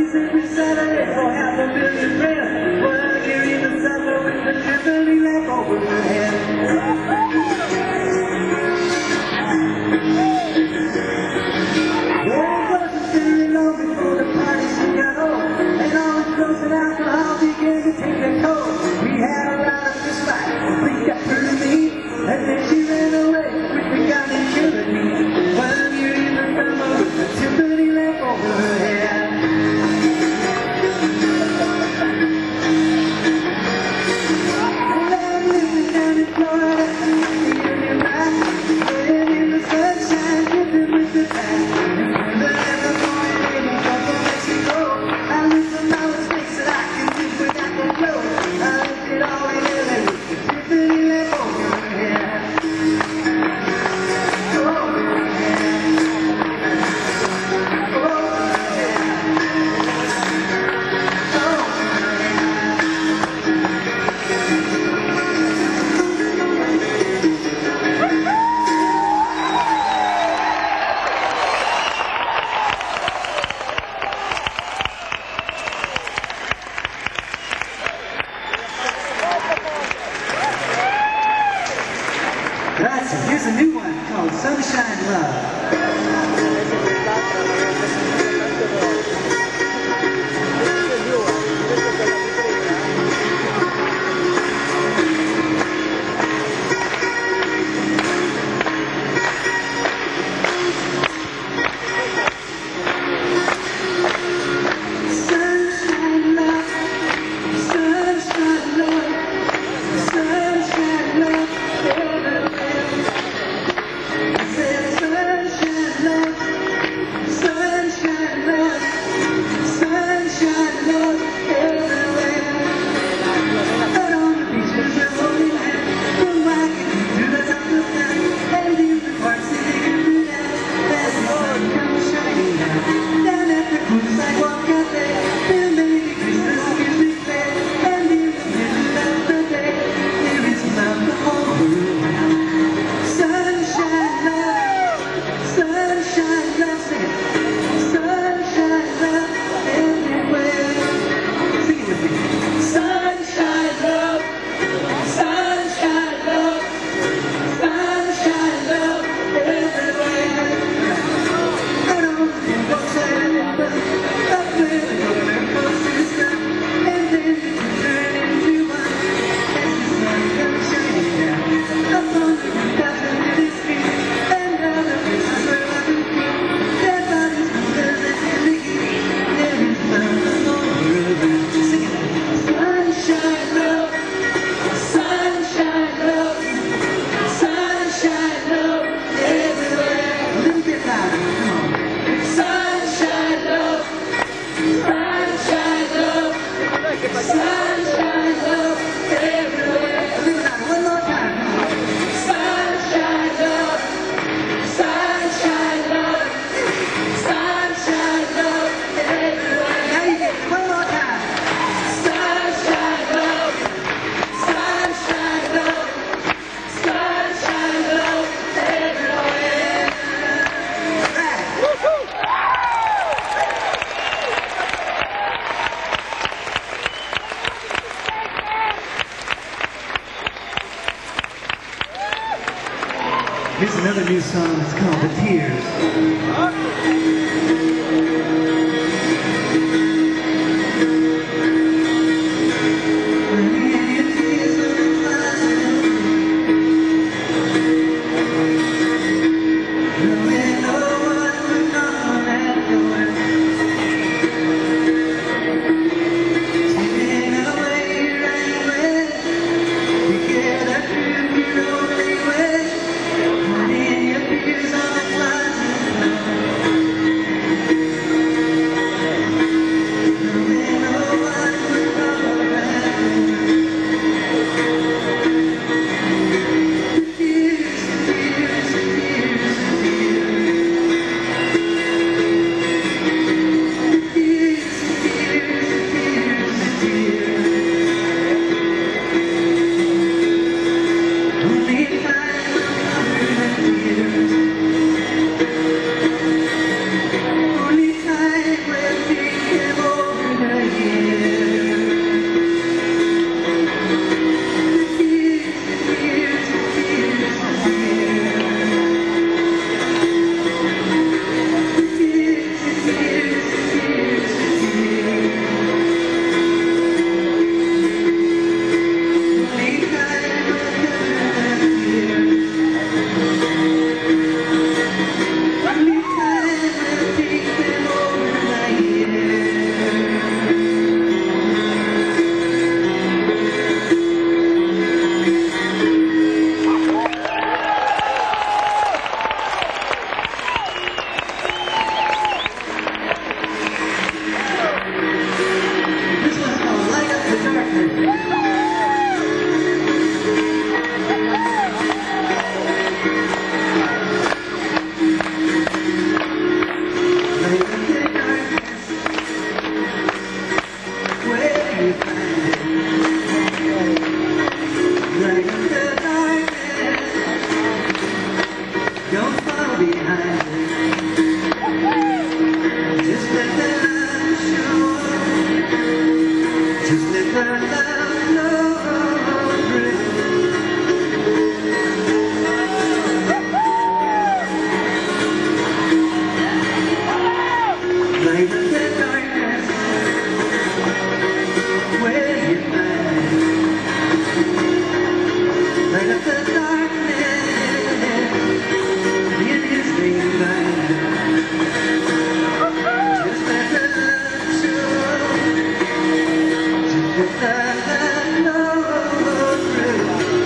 blues every Saturday. Oh, half a million friends. Well, here in the summer with the trembling lamp over my head. Well, it wasn't very long before the party soon got old, and all the drugs and alcohol began to take their toll. We had a lot of this fight, we got pretty mean, and then she ran away with the guy that killed me. Well, here in the summer with the trembling lamp over her head. Here's a new one called Sunshine Love. Here's another new song, it's called The Tears. let the darkness in his daylight. Just let the love show. Just let the love flow through.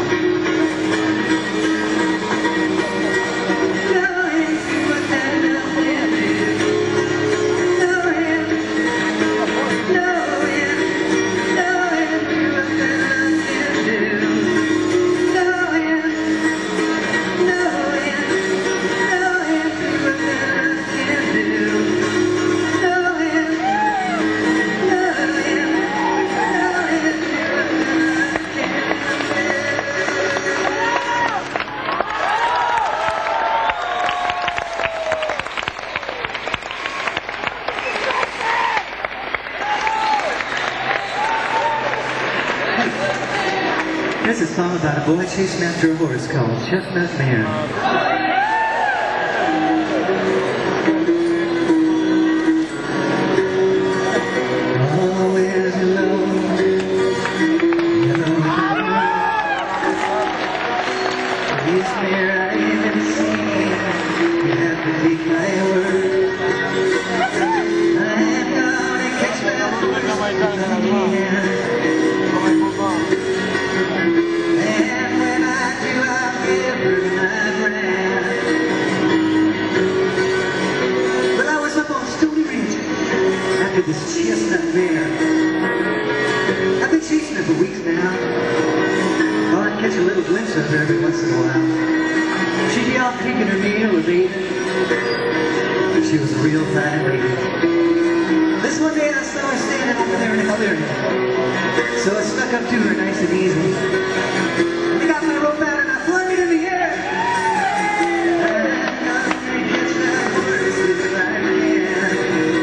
Know him, see what that love will do. Know him, know him, know him, see what that love will do. Know him, know him, know him, see what that love can do. Know him, know him, know him, see what that love can do. This is a song about a boy chasing after a horse called Chestnut Mare. Always alone, yellow this mare I ain't never seen. You have to take my word. I'm gonna catch that horse again. And when I do, I'll give her my brand. Well, I was up on Stony Ridge after this chestnut mare. I've been chasing her for weeks now. Oh, I'd catch a little glimpse of her every once in a while. She'd be off taking her meal or bathing. She was a real fine lady. This one day I saw her standing over there in a clearing. So I snuck up to her nice and easy. I got my rope out and I flung it in the air. I'm gonna catch that horse if I can.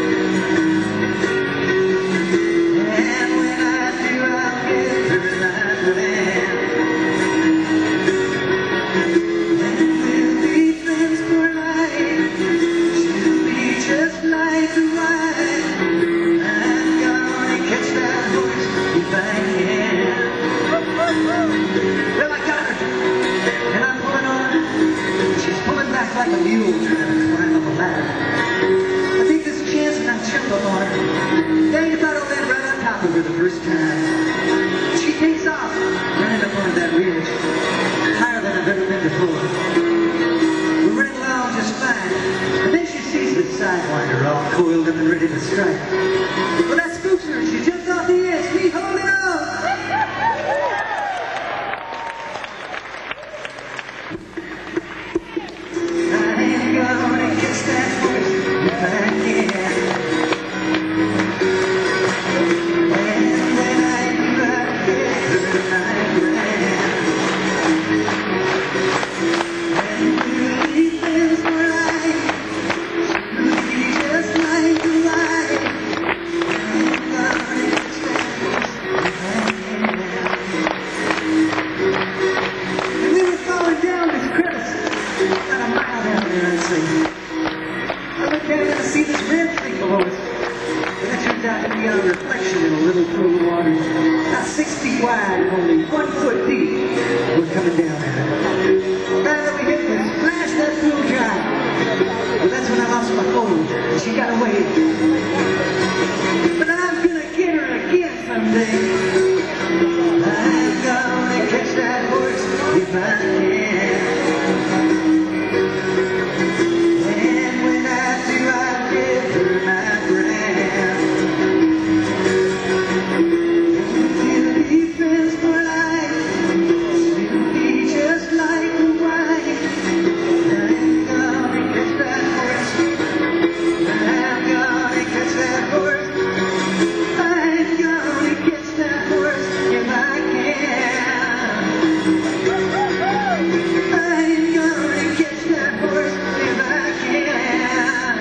And when I do, I'll give her my brand. And we'll be friends for life. She'll be just like the wife. I'm gonna catch that horse if I can. Well, I got her, and I'm pulling on her. She's pulling back like a mule trying to climb up a ladder. I take this chance and I jump up on her. Dang, if I don't land right on top of her the first time. She takes off, running up onto that ridge, higher than I've ever been before. We're running along just fine, and then she sees the sidewinder all coiled up and ready to strike. Well, that spooks her, and she jumps off the edge. We hold it on. I'm gonna catch that horse if I can. And when I do, I'll give her my brand. And we'll be friends for life. She'll be just like the wife. I'm gonna catch that horse if I can. And we were falling down this crevice. About a mile down there, I'd say. I looked down and I see this red thing below us. And it turned out to be a reflection in a little pool of water. About 6 feet wide and only 1 foot deep. We're coming down at it. Right that we hit was splash that pool dry. Well, that's when I lost my hold. And she got away. But I'm gonna get her again someday. I'm gonna catch that horse if I can. And when I do, I'll give her my brand. We'll be friends for life. She'll be just like the wife. I'm gonna catch that horse. I'm gonna catch that horse. I'm gonna catch that horse if I can. I'm gonna catch that horse if I can.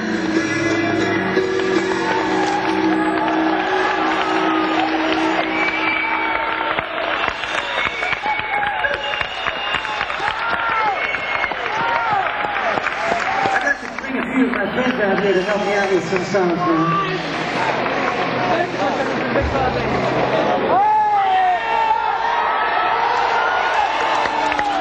I'd like to bring a few of my friends out here to help me out with some songs now.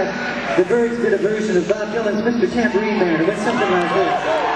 the Byrds did a version of Bob Dylan's Mr. Tambourine Man. It went something like this.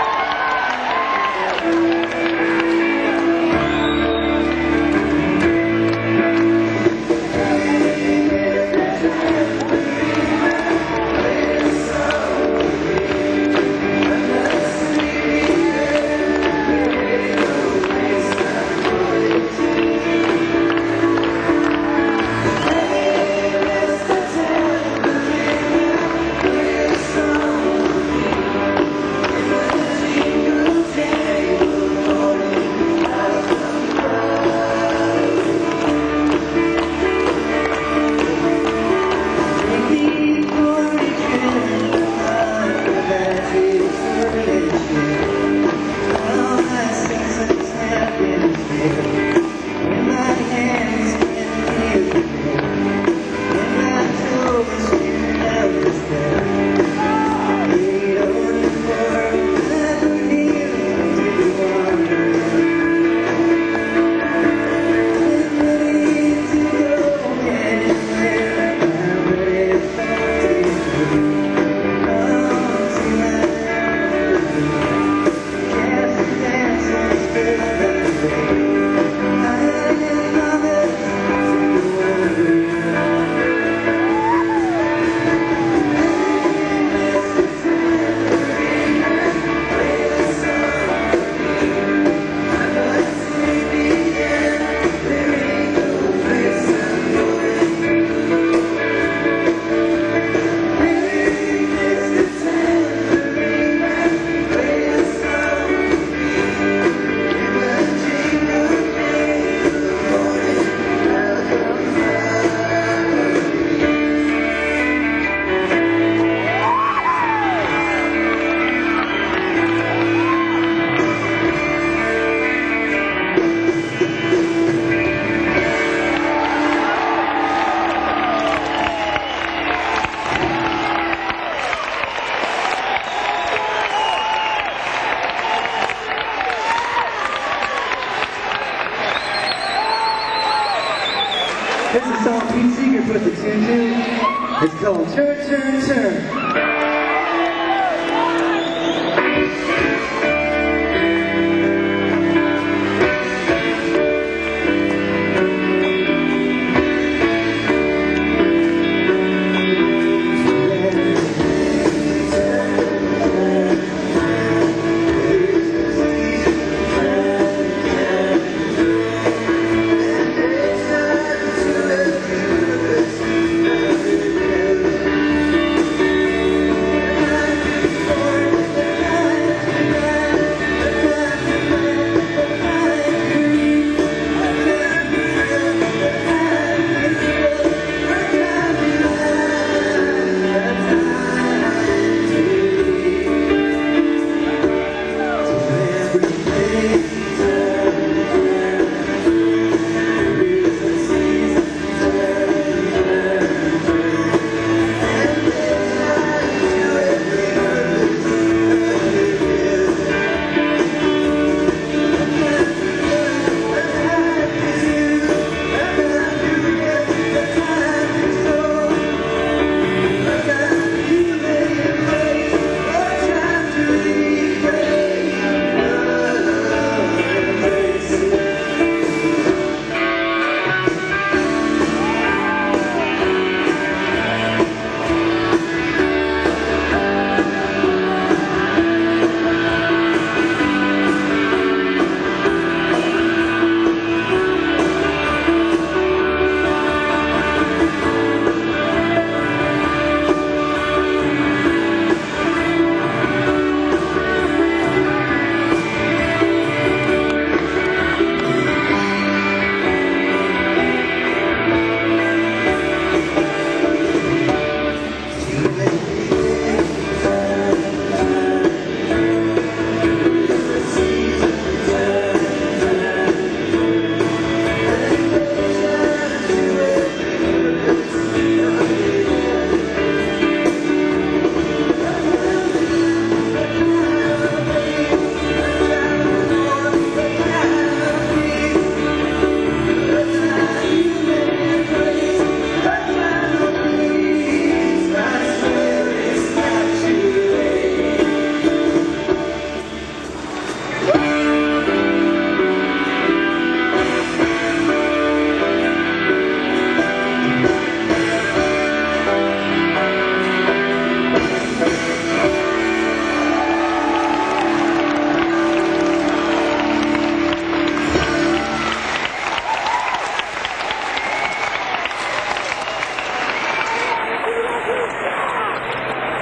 This is a song Pete Seeger put the tune to. It's called Turn, Turn, Turn.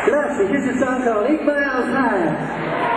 Grazie, here's a song called 8 Miles High.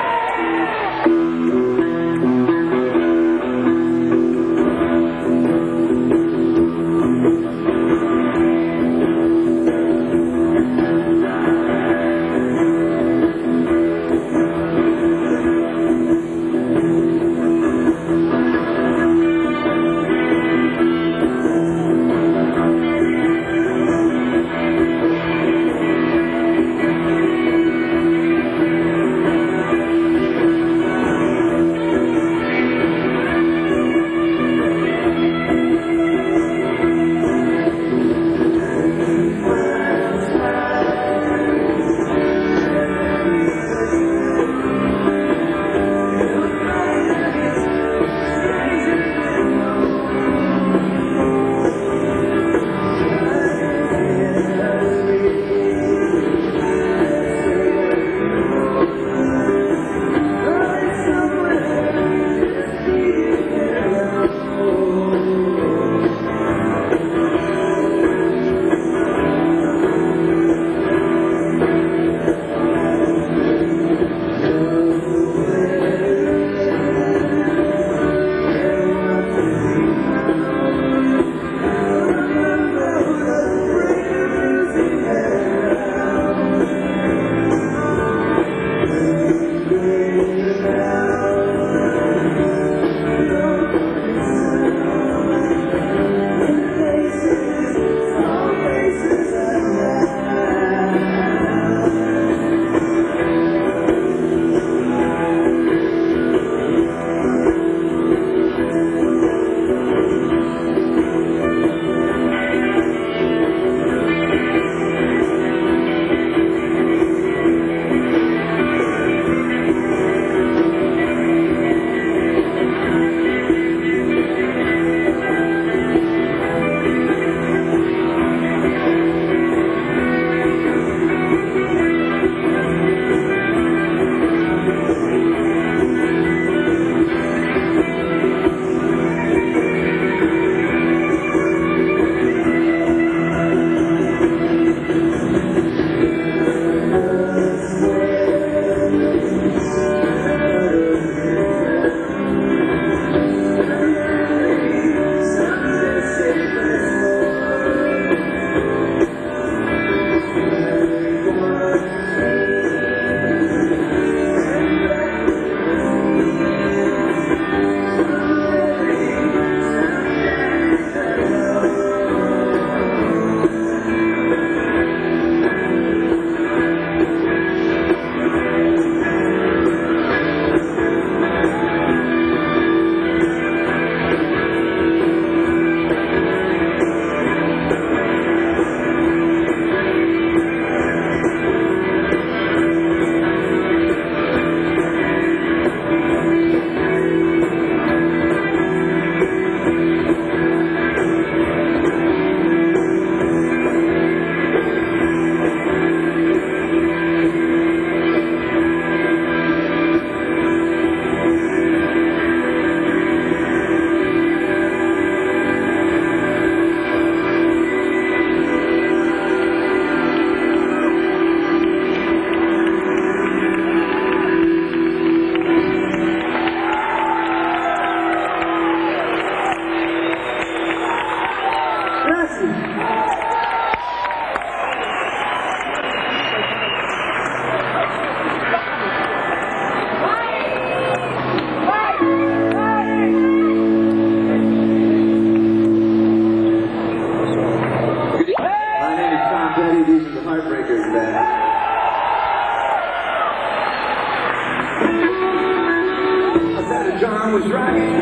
John was rocking,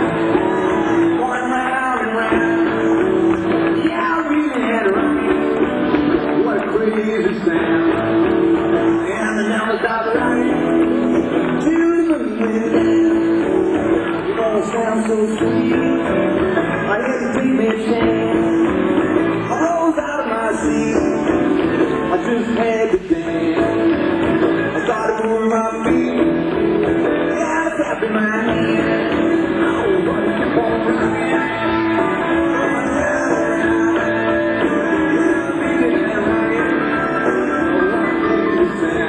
going round and round. Yeah, I really had a rockin'. What a crazy sound. And the numbers got rocking to the wind. It all sounds so sweet. I had to take me a chance. I rose out of my seat. I just had to dance. I started moving my feet. Yeah, I tapped in my hand. Yeah.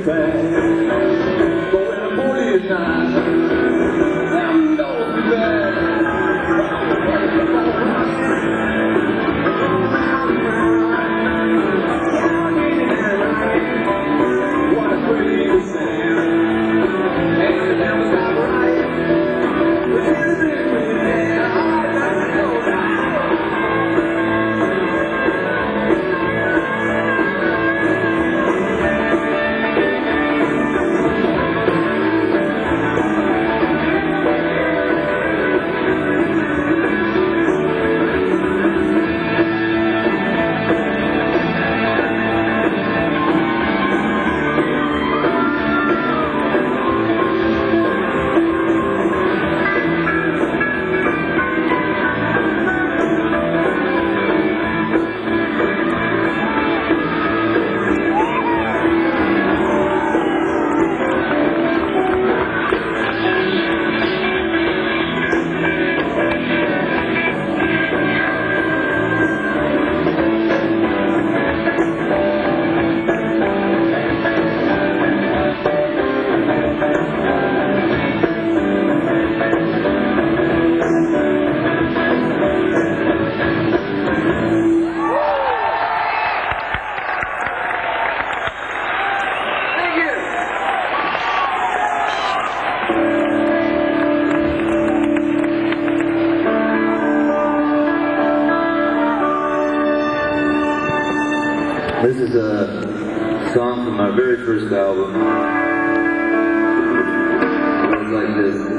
fast. But when the police night, them doors be bad. What a crazy sound. And the devil stop right. But everything was there. All I know now. This is a song from my very first album. It goes like this.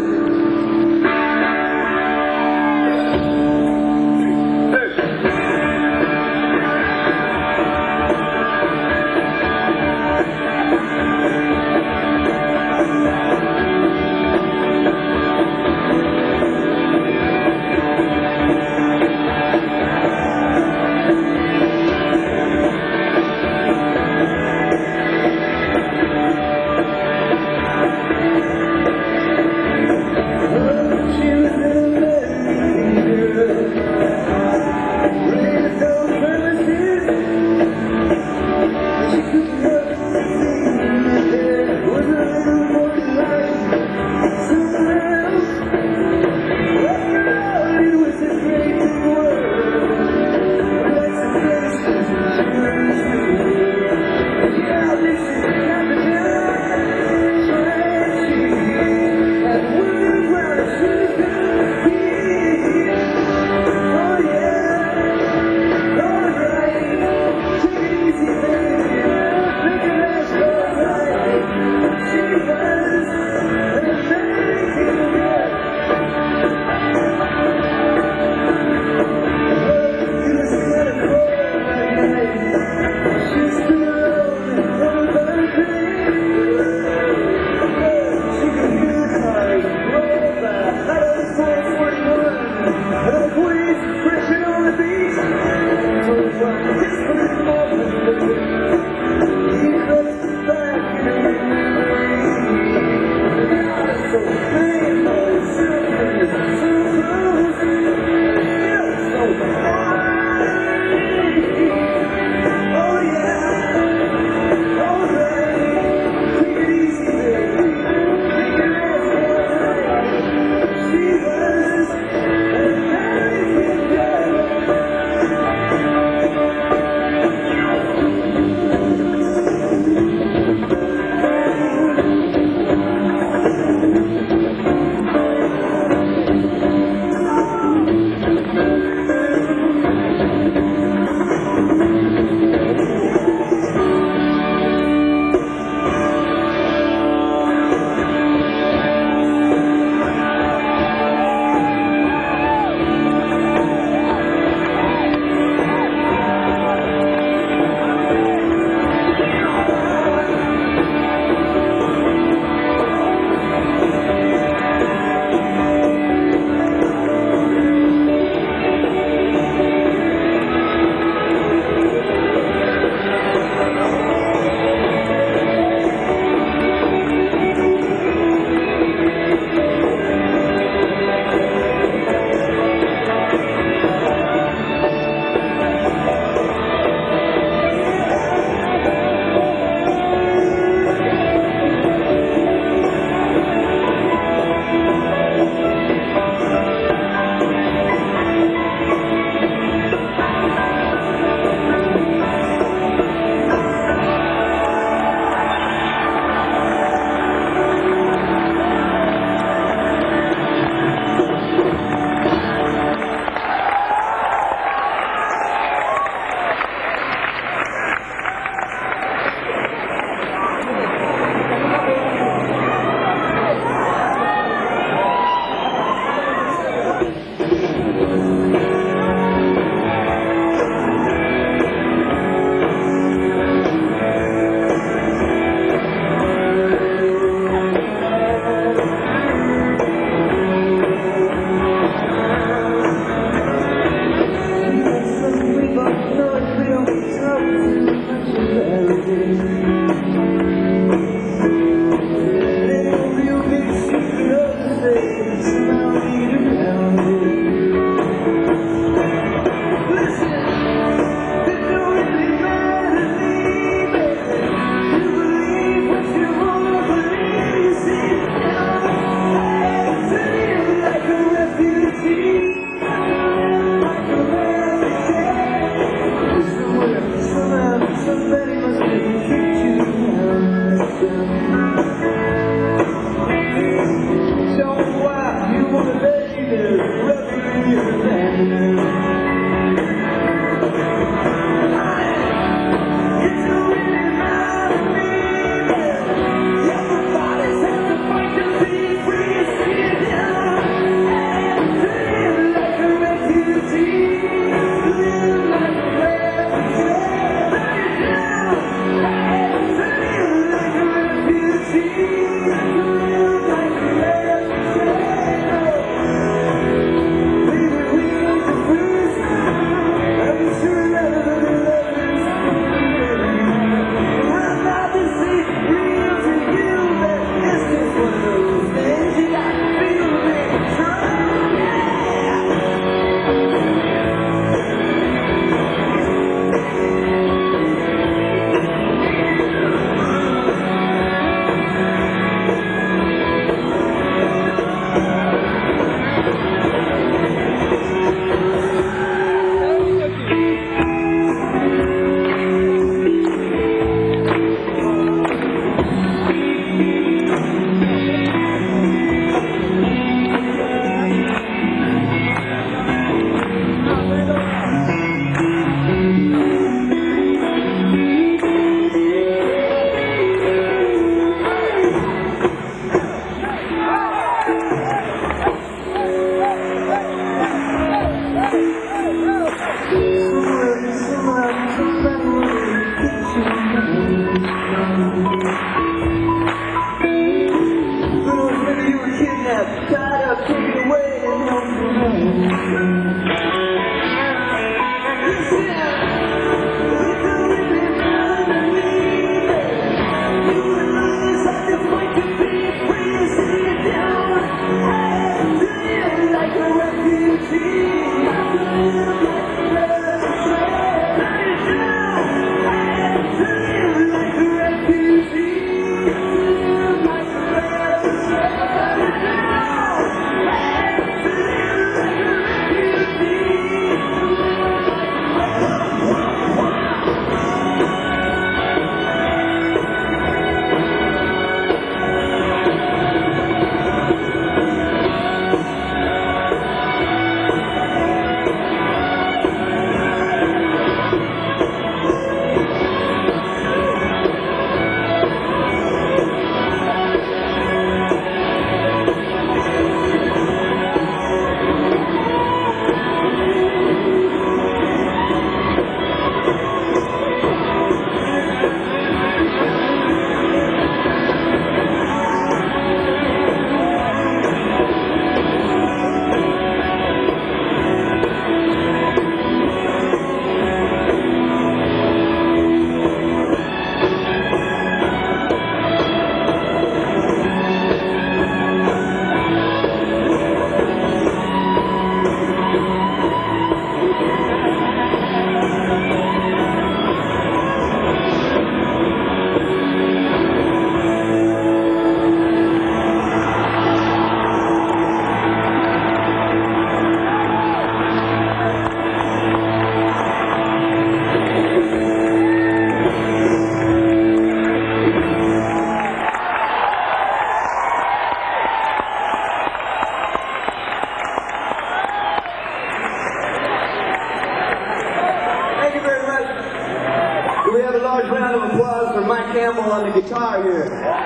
on the guitar here.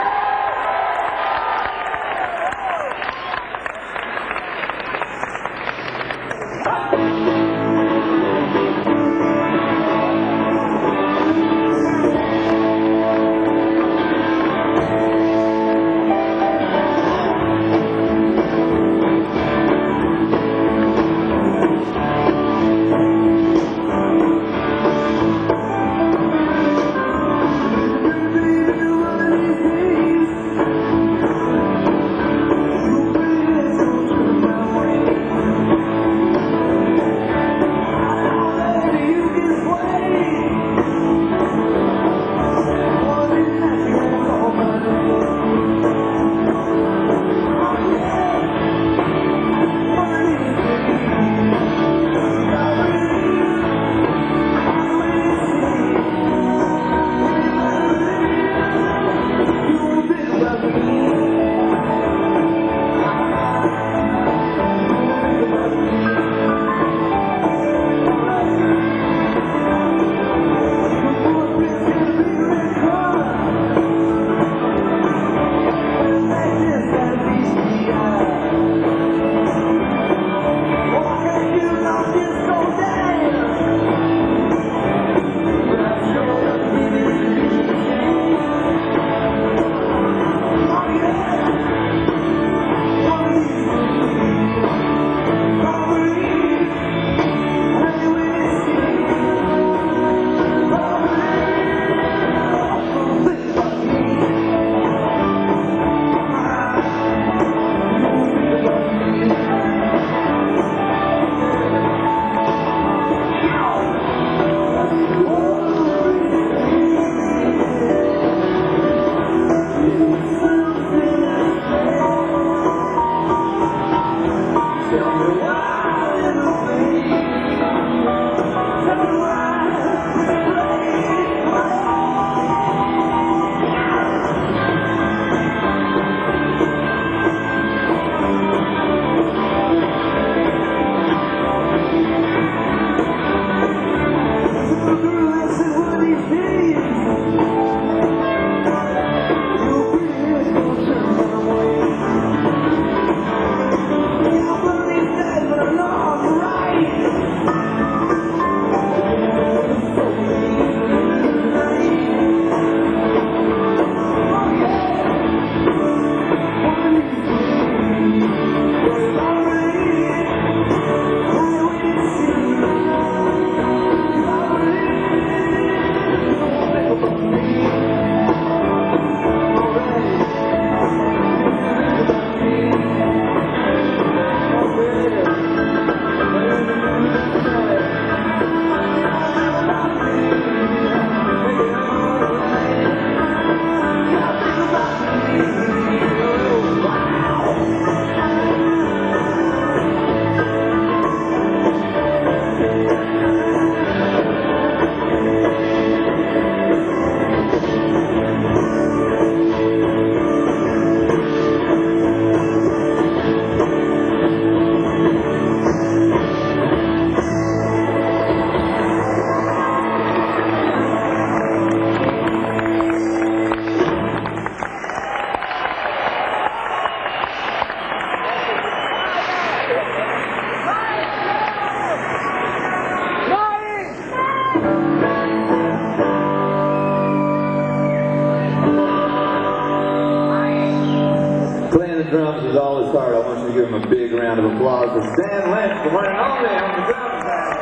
Playing the drums is always hard. I want you to give him a big round of applause for Stan Lynch, the one and only on the drums.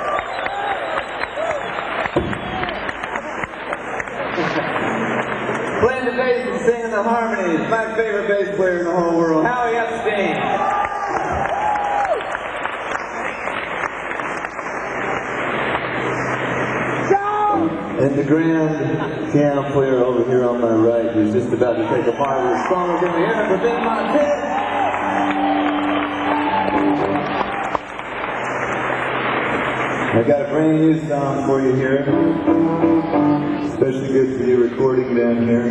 Playing the bass and singing the harmonies. My favorite bass player in the whole world, Howie Epstein. And the grand piano player over here on my right, who's just about to take a marvelous song. Can we hear him for Ben Montez? I got a brand new song for you here. Especially good for your recording down here.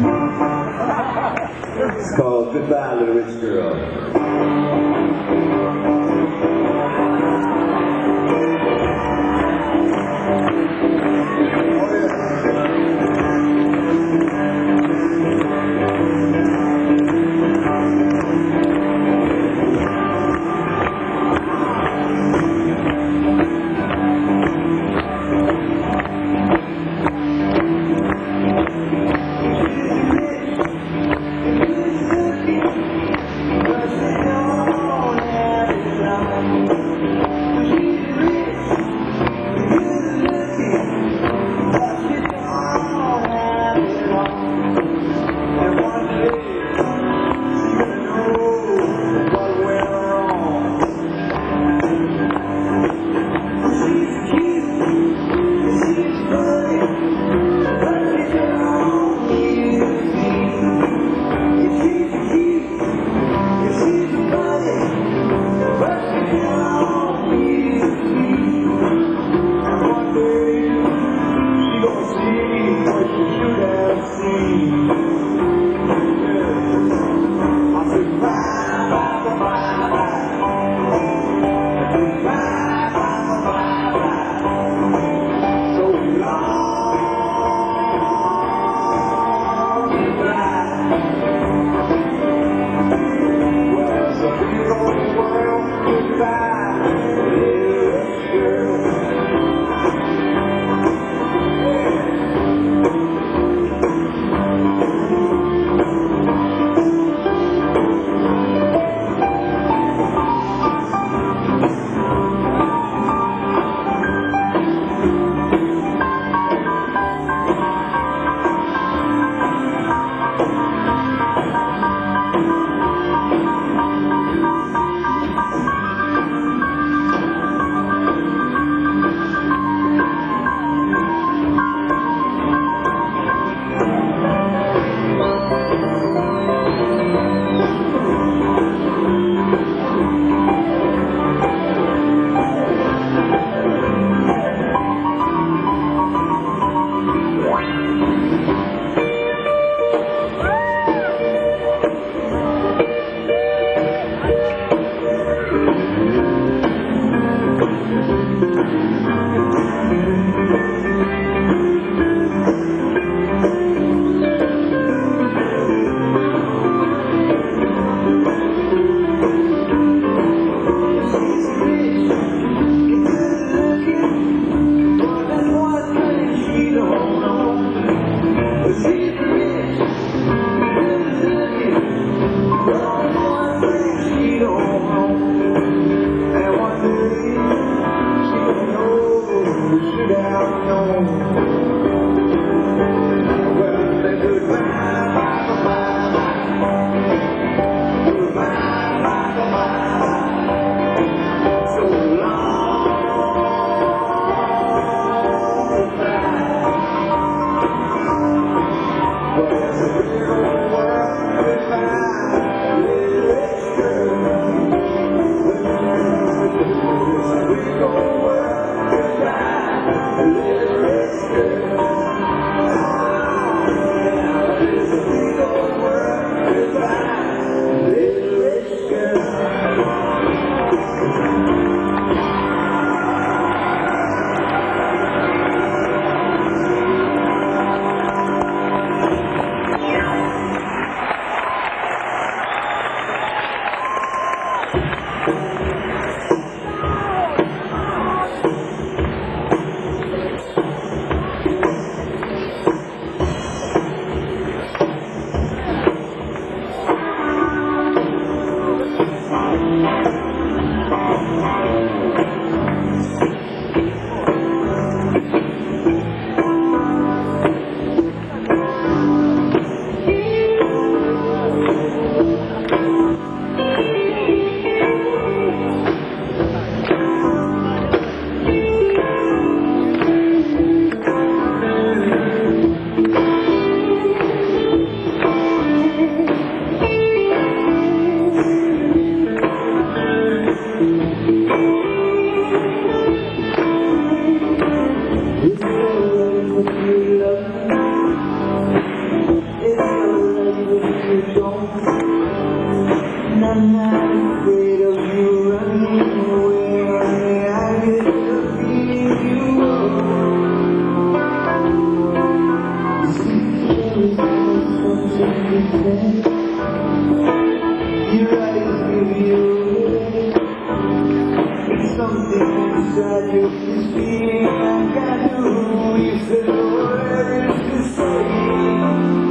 It's called Goodbye, Little Rich Girl. Your eyes give you away. It's something inside you, this feeling I got to. You said no words to say.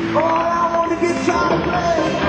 Oh, I want to get Charlie Brown.